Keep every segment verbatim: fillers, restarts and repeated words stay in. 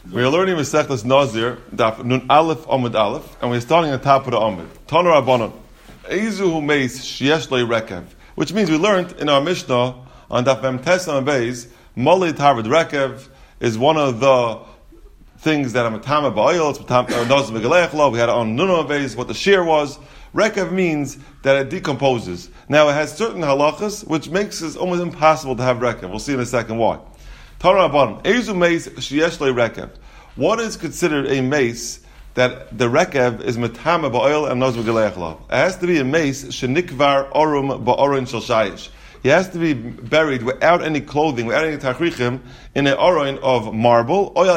We are learning Masechtas Nazir, Daf Nun Aleph Amud Aleph, and we're starting at the top of the Amud. Tana Rabbanon, Eizu hu meis sheyesh lo rekev, which means we learned in our Mishnah on Daf Mem Tes Amud Beis, Molei Tarvid Rekev is one of the things that are Matama Ba'oil, it's Matama Nazir Megalech Lo. We had on Nun Amud Beis what the shear was. Rekev means that it decomposes. Now it has certain halachas which makes it almost impossible to have rekev. We'll see in a second why. Tana Rabbanon, Eizu meis sheyesh lo rekev. What is considered a mace that the rekev is metame ba'oil and nazir geleich lav? It has to be a mace shenikvar orum ba'orin shel shayish. He has to be buried without any clothing, without any tachrichim, in an orin of marble, or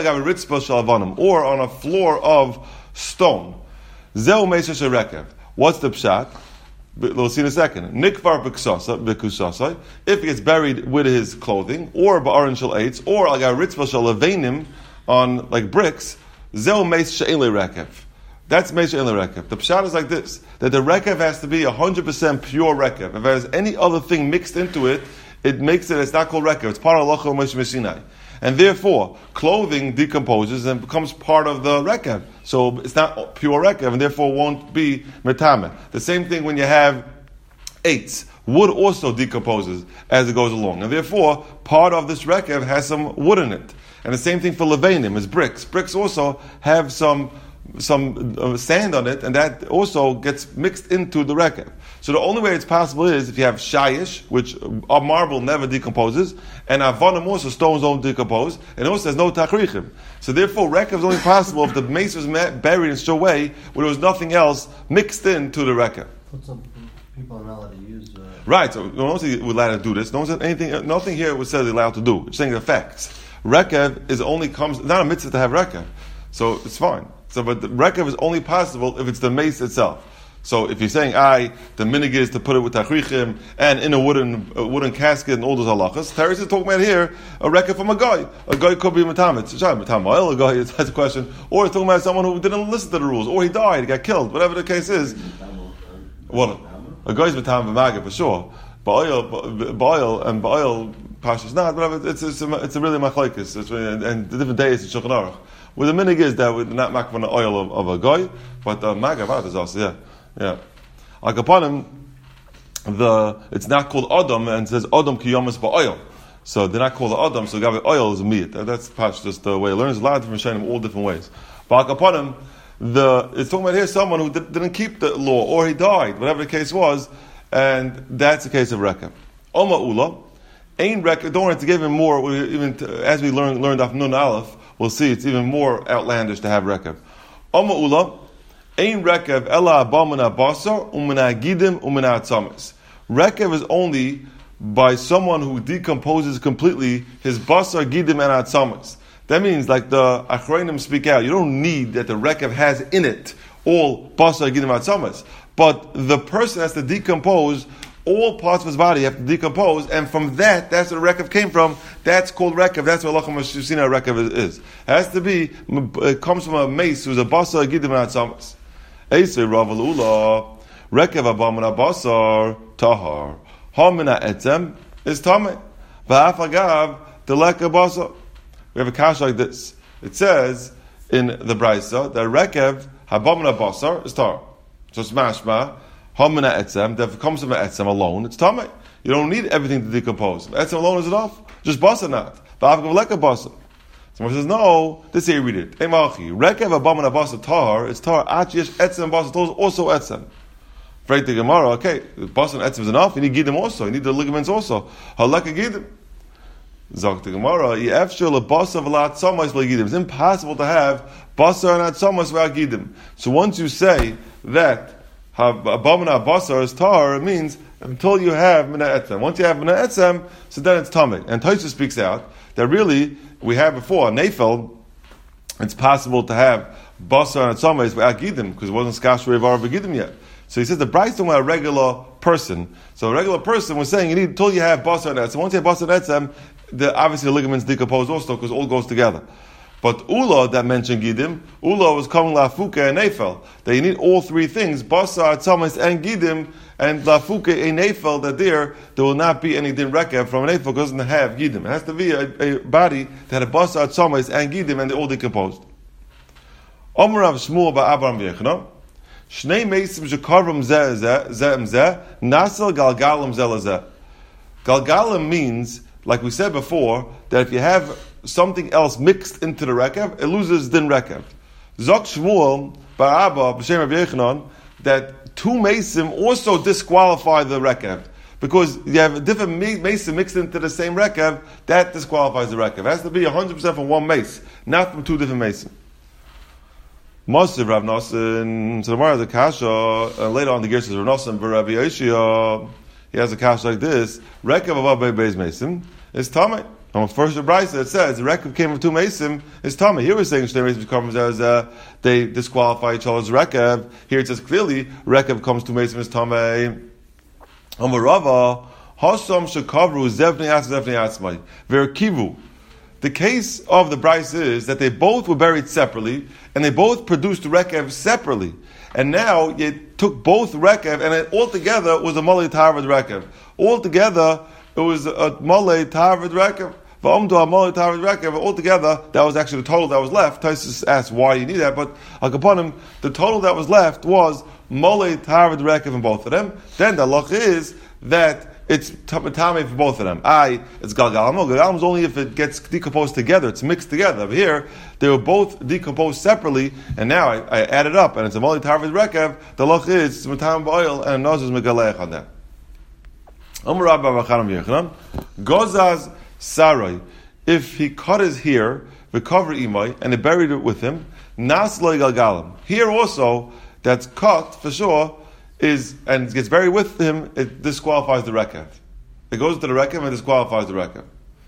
on a floor of stone. Zeu meis shel rekev. What's the pshat? We'll see in a second. Nikvar b'kusasa, if he gets buried with his clothing, or ba'aron shel eitz, or al ritzva shel levenim, on like bricks, zeu meis she'en le rekev. That's meis she'en le rekev. The pshat is like this: that the rekev has to be a hundred percent pure rekev. If there's any other thing mixed into it, it makes it. It's not called rekev. It's part of halacha Moshe Messinai, and therefore clothing decomposes and becomes part of the rekev. So it's not pure rekev, and therefore won't be metame. The same thing when you have eitz. Wood also decomposes as it goes along, and therefore part of this rekev has some wood in it. And the same thing for levanim is bricks. Bricks also have some some uh, sand on it, and that also gets mixed into the rekev. So the only way it's possible is if you have shayish, which uh, marble never decomposes, and avonim also, stones don't decompose, and it also has no tachrichim. So therefore, rekev is only possible if the mace was buried in such a way where there was nothing else mixed into the rekev. But some people are not allowed to use. Uh... Right. So no one says we're allowed to do this. No one said anything. Nothing here was said allowed to do. It's saying the facts. Rekev is only comes not a mitzvah to have rekev, so it's fine. So, but the rekev is only possible if it's the mace itself. So, if you're saying, "I," the minig is to put it with tachrichim and in a wooden a wooden casket and all those halachas. Teres is talking about here a rekev from a guy. A guy could be matamet. It's matamet oil. A guy. That's a question. Or it's talking about someone who didn't listen to the rules, or he died, he got killed. Whatever the case is. What a guy's matamet v'magah for sure. Ba'oil, ba'oil, and ba'oil. Pashas not, but it's it's a, it's a really machlokes. It's really, and, and the different days in Shulchan Aruch. Well, the minig is that we're not making the oil of, of a guy, but the magavat is also yeah, yeah. Like upon him, the it's not called Adam, and it says Adam kiyomas ba'oil. So they're not called the Adam. So gabi oil is a meat. That's Pash, just the way it learns. A lot of different shayim, all different ways. But like upon him, the it's talking about here someone who did, didn't keep the law or he died, whatever the case was, and that's the case of rekev. Oma ula. Ain't rekev. Don't worry to give him more. Even to, as we learn learned off Nun Aleph, we'll see it's even more outlandish to have rekev. Oma ula, ain't rekev ella abamina basar umina gidim umina atzamis. Rekev is only by someone who decomposes completely his basar gidim and atzamis. That means, like the achronim speak out, you don't need that the rekev has in it all basar gidim atzamis, but the person has to decompose. All parts of his body have to decompose, and from that, that's where rekev came from. That's called rekev. That's what halacha mashusina rekev is. It has to be. It comes from a mace who's a basar gidim atzamas. Eisei rav ula rekev abamina basar tahar hamina etzem is tamei v'af agav deleka basar. We have a kash like this. It says in the brayso that rekev habamina basar is tar. So it's mashma. Hamina etzem, that if it comes from an etzem alone, it's tamei. You don't need everything to decompose. Etzem alone is enough. Just basa not. V'avgav leka basa. Someone says, no, this here read it. Emachi. Rekev abamina basa tar, it's tar. Achiyesh etzem basa tar is also etzem. Freit the Gemara, okay, basa and etzem is enough. You need gidim also. You need the ligaments also. Haleka gidim. Zok the Gemara, yefshel lebasa v'lat tzomais v'gidim. It's impossible to have basa and tzomais without gidim. So once you say that Abamina basar is tar, it means until you have mina etzem. Once you have mina etzem, so then it's tamei. And Tosha speaks out that really we had before nefel. It's possible to have basar and etzames without gidim because it wasn't skashri avar v'gidim yet. So he says the Bryce talking about a regular person. So a regular person was saying you need until you have basar and etzem. Once you have basar and etzem, the obviously the ligaments decompose also because it all goes together. But Ula that mentioned Gidim, Ula was coming Lafuka and Nefel. That you need all three things, Basar, Tzamis, and Gidim, and Lafuka and Nefel, that there, there will not be any Din Rekev from an Nefel because it doesn't have Gidim. It has to be a, a body that had a Basar, Tzamis, and Gidim, and they're all decomposed. Omer Rav Shmuel ba'Abraham v'Yechna, Shnei Meisim shekarvim zeh zeh, zeh zeh, Nasel galgalim zeh zeh. Galgalim means, like we said before, that if you have something else mixed into the rekev, it loses din rekev. Zok Shmuel ba'Abba b'Shem Rav Yechanan that two mesim also disqualify the rekev because you have a different mesim mixed into the same rekev that disqualifies the rekev. It has to be one hundred percent from one mace, not from two different mesim. Moshe Rav Nosson, so tomorrow the kasha, uh, later on the gear says Rav Nosson b'Rav Yeshua, he has a kasha like this: rekev above beis mesim is tamei. On first the Brisa it says the rekev came from two mesim is tamei. Here we're saying shnei mesim comes as uh, they disqualify each other's rekev. Here it says clearly rekev comes two mesim is tamei. Amarava hasam shekavru zevnei atzmai zevnei atzmai verkivu. The case of the Brisa is that they both were buried separately and they both produced rekev separately. And now you took both rekev and it altogether was a molei tarvad rekev. Altogether it was a molei tarvad rekev. Altogether, that was actually the total that was left. Taisus asked why you need that, but upon him, the total that was left was molei tarvad rekev in both of them. Then the loch is that it's tamei for both of them. I, it's galgalam. No, galgalam is only if it gets decomposed together. It's mixed together. But here, they were both decomposed separately, and now I, I added up, and it's a molei tarvad rekev. The loch is it's matam ba'oil, and nozes megaleich on that. Amar Rabba Bachanam Yechanan, Gozaz Sarai, if he cut his hair, recover imai, and he buried it with him, nas loy galgalam. Here also, that's cut for sure, is and gets buried with him, it disqualifies the rekev. It goes to the rekev and disqualifies the rekev.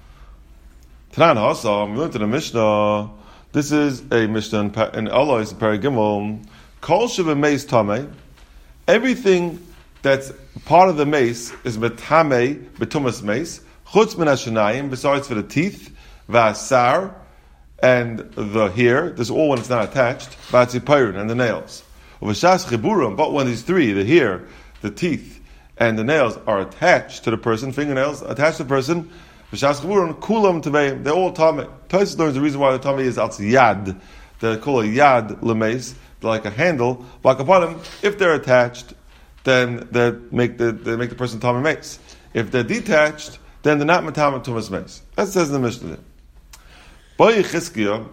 Tanan Hasam, we went to the Mishnah. This is a Mishnah in Alois Paragimel. Kol sheva meis tamei. Everything that's part of the mace is betamei betumas mace. Chutz min hashanayim, besides for the teeth, v'asar, and the hair. This is all when it's not attached. V'atzipirin, and the nails. V'shas chiburim, but when these three, the hair, the teeth, and the nails are attached to the person, fingernails attached to the person, v'shas chiburim, kulam tevei, they're all tamei. Tosfos learns the reason why the tamei is al yad. They call a yad lemeis, like a handle. Like upon them, if they're attached, then they make the they make the person tamei mace. If they're detached, then they're not matamah tumas mace. That says in the Mishnah. Boy Chizkiah,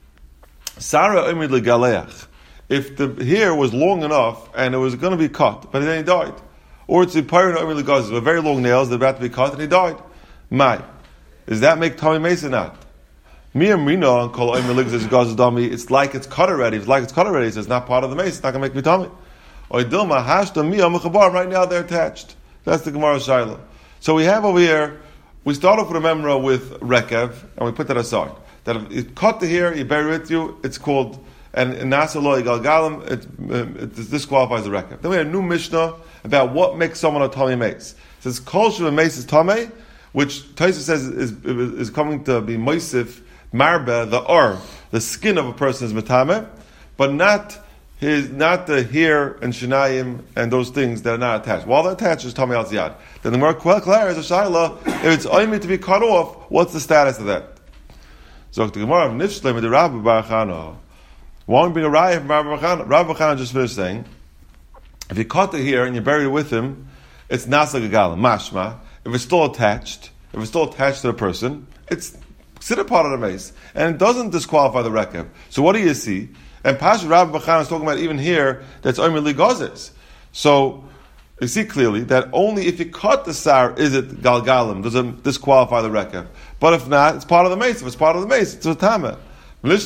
Sarah omid legaleach. If the hair was long enough and it was going to be cut, but then he died, or it's a pyron omid legazes with very long nails, they're about to be cut, and he died. My, does that make tamei mace or not? Mia Mrina and Kol omid legazes gazes dami. It's like it's cut already. It's like it's cut already. So it's not part of the mace. It's not going to make me tamei. Or Dilma hashta mia mechabar. Right now they're attached. That's the Gemara Shaila. So we have over here, we start off with a memra with rekev, and we put that aside. That if you cut the hair, you bury it with you, it's called, and in Nasaloi Galgalim, it, it, it disqualifies the rekev. Then we have a new Mishnah about what makes someone a tamei mace. It says, Kol sheva mace is tamei, which Taisa says is, is, is coming to be moisif, marbe, the or, the skin of a person is metameh, but not his, not the hair and shinayim and those things that are not attached. While they're attached, is tamei al ziyad. Then the more clear is a shaila, if it's only to be cut off, what's the status of that? So the Gemara of Nifshlem with the Rabbi Barachana. Why don't we bring a raya from Rabbi Barachana? Rabbi Barachana just finished saying, if you cut the hair and you bury it with him, it's nasa gagalim, mashma. If it's still attached, if it's still attached to the person, it's considered part of the mace, and it doesn't disqualify the rekev. So what do you see? And Pasha Rabbi Barachana is talking about even here that's only ligazes. So you see clearly that only if you cut the sar is it galgalim, does it disqualify the rekev. But if not, it's part of the mace. If it's part of the mace, it's a tameh. Because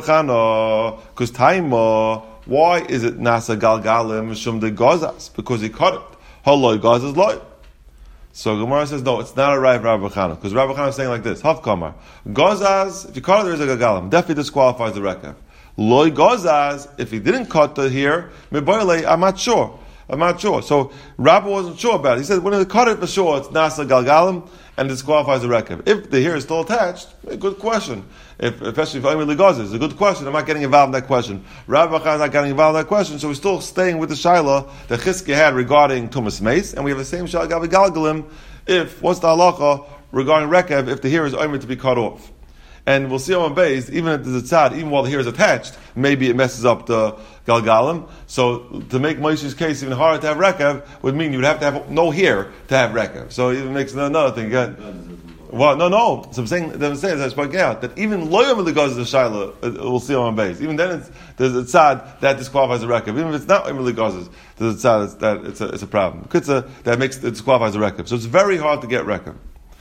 taima, why is it nasa galgalim shum de gozas? Because he cut it. Haloi gozas loy. So Gemara says no, it's not a right of Rabbi Chana, because Rabbi Chana is saying like this: Hav kamar gozas. If you cut it, there is a galgalim. Definitely disqualifies the rekev. Loy gozas. If he didn't cut the hair, miboyle, I'm not sure. I'm not sure. So Rabbi wasn't sure about it. He said, when they cut it for sure, it's Nasa Galgalim, and disqualifies the rekev. If the hair is still attached, a good question. If, especially if Omer Ligaz is a good question. I'm not getting involved in that question. Rabbi Bachar is not getting involved in that question, so we're still staying with the Shaila that Chizkiah had regarding Tumas Meis, and we have the same Shaila Gabi Galgalim, if, what's the halacha regarding rekev, if the hair is Omer to be cut off. And we'll see on base, even if there's a tzad, even while the hair is attached, maybe it messes up the galgalim. So to make Moshe's case even harder to have rekev would mean you would have to have no hair to have rekev. So it makes another thing. Again. Well, no, no. So I'm saying, I'm saying, as I spoke out, that even loyam goes to the shaila, we'll see on base. Even then, it's, there's a tzad that disqualifies the rekev. Even if it's not emily gozes, there's a tzad that it's a, it's a problem. It's a, that makes it disqualifies the rekev. So it's very hard to get rekev.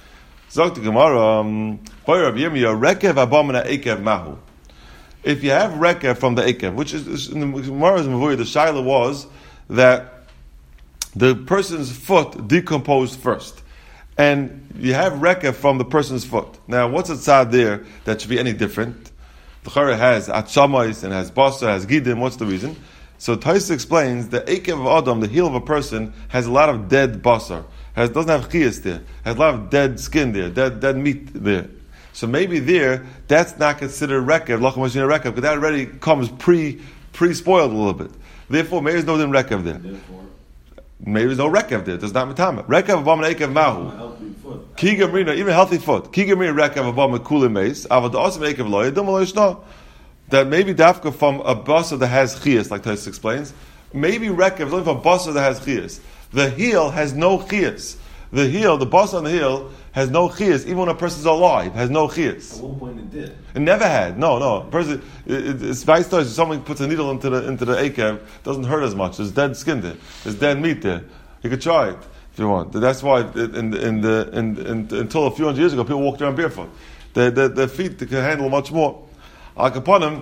Zok the Gemara, um, rekev abomina ekev mahu. If you have rekev from the ekev, which is in the Gemara's Mavuri, the shaila was that the person's foot decomposed first, and you have rekev from the person's foot. Now, what's a tzad there that should be any different? The Chara has atzamais and has basa, has gidim. What's the reason? So Tais explains the ekev of Adam, the heel of a person, has a lot of dead basar. Has, doesn't have chiyas there. Has a lot of dead skin there, dead dead meat there. So maybe there, that's not considered rekev, lachem mashina rekev, because that already comes pre pre spoiled a little bit. Therefore, maybe there's no din rekev there. Therefore, maybe there's no rekev there. There's not matama. Rekev abam ekev mahu. Kiga marina, even healthy foot. Kiga marina rekev abam kulim meis. Avad also ekev loy. Dum lo yishna. That maybe dafka from a basa that has chiyas, like Tais explains. Maybe rekev is only from a basa that has chiyas. The heel has no chiyas. The heel, the boss on the heel, has no chiyas. Even when a person's alive, has no chiyas. At one point it did. It never had. No, no. A person, it, it's vice versa. If someone puts a needle into the into the akev, it doesn't hurt as much. There's dead skin there. There's dead meat there. You could try it if you want. That's why in in the in, in, until a few hundred years ago, people walked around barefoot. Their the, the feet can handle much more. Al kaponim,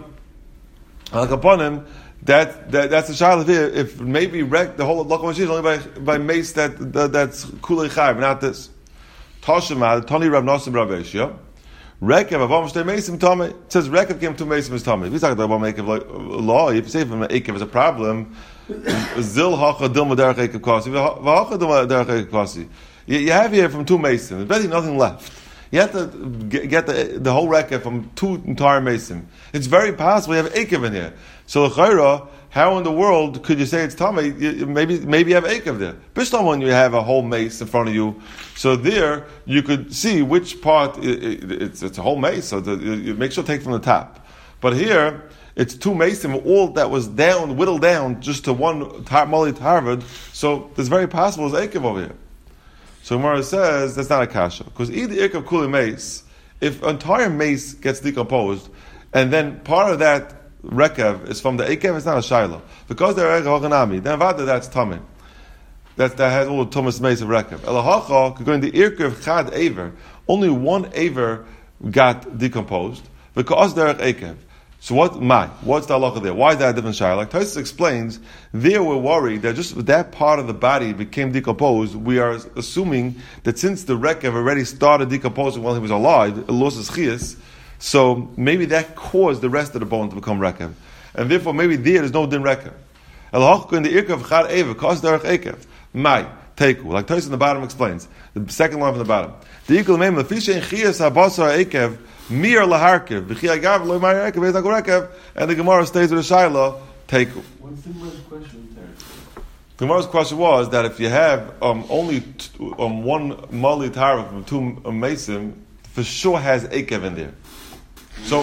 al kaponim. That, that that's the shaila here. If maybe wreck the whole lachem is only by by mace that, that that's kulei chayv, not this. Tashema Tani Rav Nasim Rav Eshia. Rekev avam shtei meisim tamei. It says rekev came two meisim is tamei. We talk about avam ekev law. If you say from ekev is a problem, zil hacha dilma derech ekev kasi. V'hacha dilma derech ekev kasi. You have here from two meisim. There's basically nothing left. You have to get the, the whole rekev from two entire meisim. It's very possible you have ekev in here. So l'chayra, how in the world could you say it's tamei? Maybe maybe you have ekev there. Bishlam when you have a whole mace in front of you, so there you could see which part it, it, it's it's a whole mace. So the, you make sure to take from the top. But here it's two mason, all that was down, whittled down just to one tar, mali tarvad. So it's very possible it's ekev over here. So Gemara says that's not a kasha because either ekev kuli mace, if entire mace gets decomposed, and then part of that rekev is from the ekev, it's not a shaila. Because they're ekev hochanami, then vada that's tamim. That that has all the tumas mace of rekev. Elahacha, going to irkev chad aver, only one aver got decomposed because they're ekev. So what? My what's the halacha there? Why is that a different shaila? Like Tosfos explains, there we're worried that just that part of the body became decomposed. We are assuming that since the rekev already started decomposing while he was alive, it lost his chiyas. So maybe that caused the rest of the bone to become rekev, and therefore maybe there is no din rekev. Elachuk in the irkev chad eva cause derech ekev. My teku, like Tosfos in the bottom explains, the second line from the bottom. The equal name of fisha in chiyas habasar ekev mir laharkev v'chi agav lo mar ekev v'ezak rekev, and the Gemara stays with the shaila teku. What's the Gemara's question there? The Gemara's question was that if you have um, only t- um, one mali tara from two mason, for sure has ekev in there. So,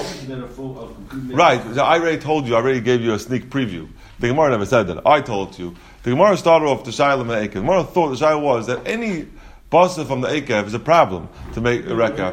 right, I already told you, I already gave you a sneak preview. The Gemara never said that. I told you. The Gemara started off the Shailam and the Ekev. The Gemara thought the Shailam was that any basa from the Ekev is a problem to make a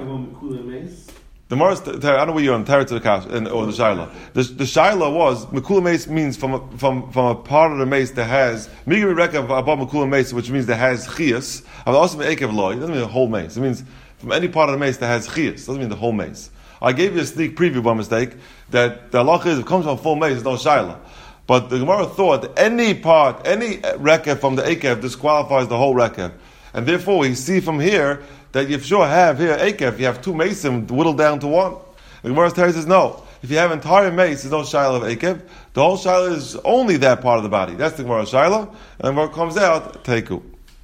Rekav. The Gemara, I don't know where you're on, Teretz or the Shailam. The, the Shailam was, Mekula Mace means from a, from, from a part of the mace that has, Migri Rekav above Mekula Mace, which means that has Chias. But also Ekev Loy, it doesn't mean the whole mace. It means from any part of the mace that has Chias. It doesn't mean the whole mace. I gave you a sneak preview by mistake that the halacha is if it comes from full mace, there's no shaila. But the Gemara thought that any part, any rekev from the ekev disqualifies the whole rekev, and therefore we see from here that you sure have here ekev, you have two mason whittled down to one. The Gemara says no. if you have entire mace, there's no Shaila of Ekev. The whole Shaila is only that part of the body. That's the Gemara Shaila. And when it comes out, Teiku.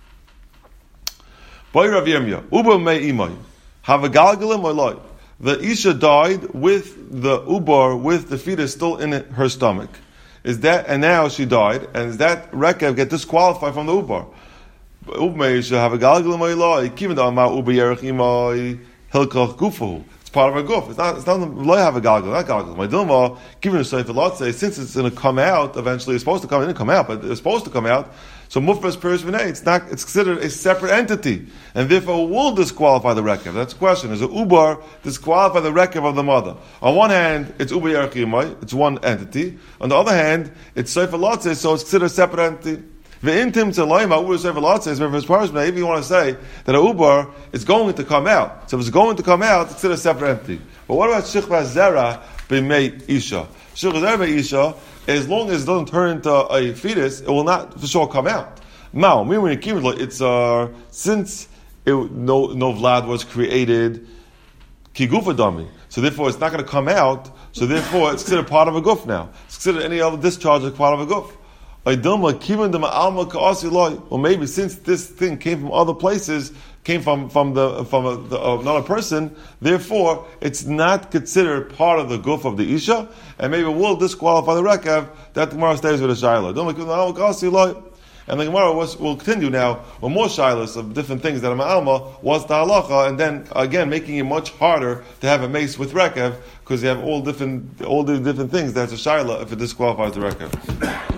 Boy Rav Yirmiyah, Uba mei imay, have a galgalim or loy. The Isha died with the Ubar, with the fetus still in her stomach. Is that, and now she died, and is that Rekev get disqualified from the Ubar? Uba mei Isha have a galgalim or loy, kiven da ma Uba yerech imay, hilkach gufahu. It's part of her guf. It's not, it's not, loy have a galgalim, not galgalim. My dilma, given a seif lot say, since it's going to come out, eventually it's supposed to come, it didn't come out, but it's supposed to come out, so mufras perish v'nei, it's not, it's considered a separate entity, and therefore will disqualify the rekev. That's the question. Is a ubar disqualify the rekev of the mother? On one hand, it's ubar yerachimai, it's one entity. On the other hand, it's sefer lotzeh, so it's considered a separate entity. Ve'intim tzelayma ubar sefer lotzeh is mufras perish v'nei. If you want to say that a ubar is going to come out, so if it's going to come out, it's considered a separate entity. But what about shichva zera b'mei isha? Shichva zera b'mei isha, as long as it doesn't turn into a fetus, it will not for sure come out. Now, it's uh, since it, no no Vlad was created kigufa dami, so therefore it's not going to come out. So therefore it's considered part of a guf now. It's considered any other discharge as part of a guf. Or maybe since this thing came from other places, came from from the from a, the, uh, another person, therefore it's not considered part of the guf of the isha, and maybe will disqualify the rekav. That the Gemara stays with a shaila. And the Gemara was, will continue now with more shilas of different things that a ma'alma was the halacha, and then again making it much harder to have a mace with rekav because you have all different all the different things. That's a shaila if it disqualifies the rekav.